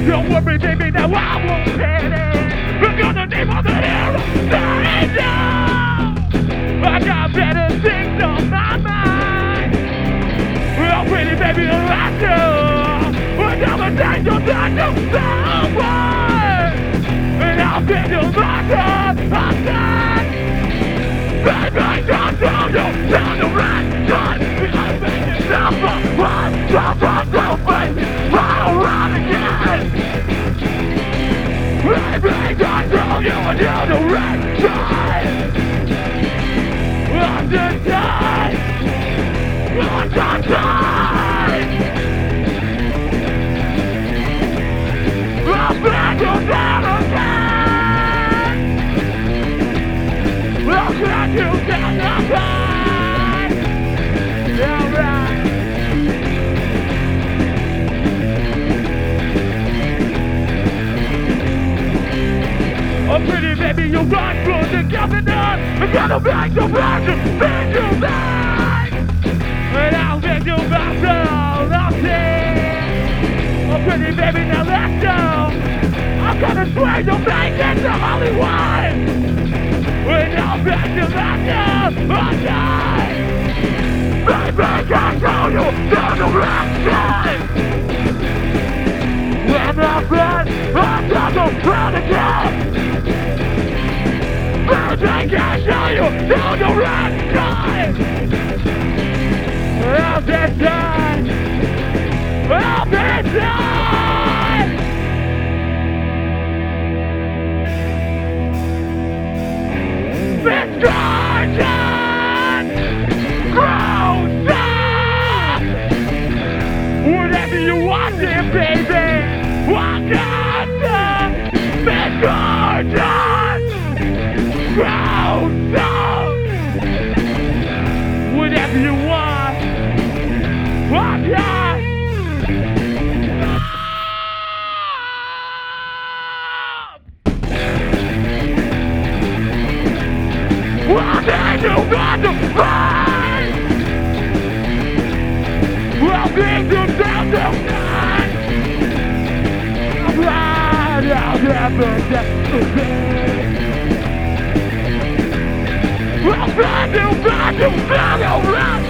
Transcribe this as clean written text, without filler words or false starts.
Don't worry, baby, now I won't panic. Look on the name of the hero, I got better things on my mind. Oh, pretty baby, I do. We're gonna take your time to someone. And I'll be your mother, I'm done. Baby, don't do you, tell the right time. Because make yourself a one, don't baby, I'll run again. Baby, don't do you until the right time. I'm just dying. I'm just dying. I'm back to down again. I'm back to down again. Yeah, right. Oh, pretty baby, you run through the governor. I'm gonna make the passion, make you back. And I'll make you back down, I'll see. Oh, pretty baby, now let's go. I'm gonna swear you'll make it to Hollywood. And I'll make you back down, I'll die. Baby, can't show you down the right side. When I'm dead, I'm gonna run again. I can't show you down the right side. I'll be done. I'll be done. Misfortune! Gross! Whatever you want there, baby. Walk out misfortune! Whatever you want, walk out. What did you got to find? Well, things you down to find. Right, I'll never get to bed. Well, back to around.